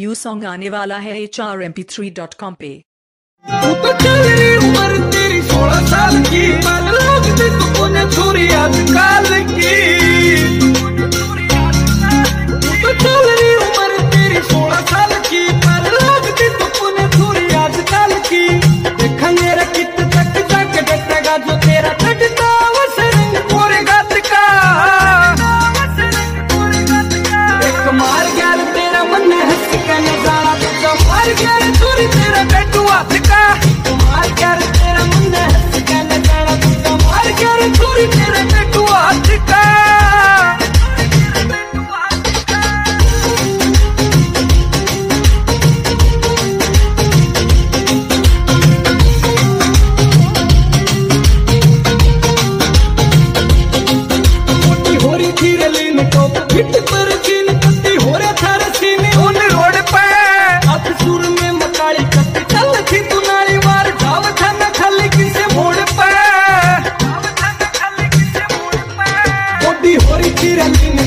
You song आने वाला है HRMP3.com पे। तू तो चल रही उम्र तेरी 16 साल की, पर लोग भी तुमने छोरी आजकल की। तू तो चल रही उम्र तेरी 16 साल की, पर लोग भी तुमने छोरी आजकल की। देखा मेरा कित तक जाके डटेगा जो तेरा चढ़ता वसरंग पूरे गात का। एक मार गया तेरा मन हंस का नजारा, तुझा मार गया छोरी तेरा बेटू हाथ का। मार गया तेरा मन हंस का नजारा, तुझा मार गया छोरी तेरा बेटू हाथ का। Tira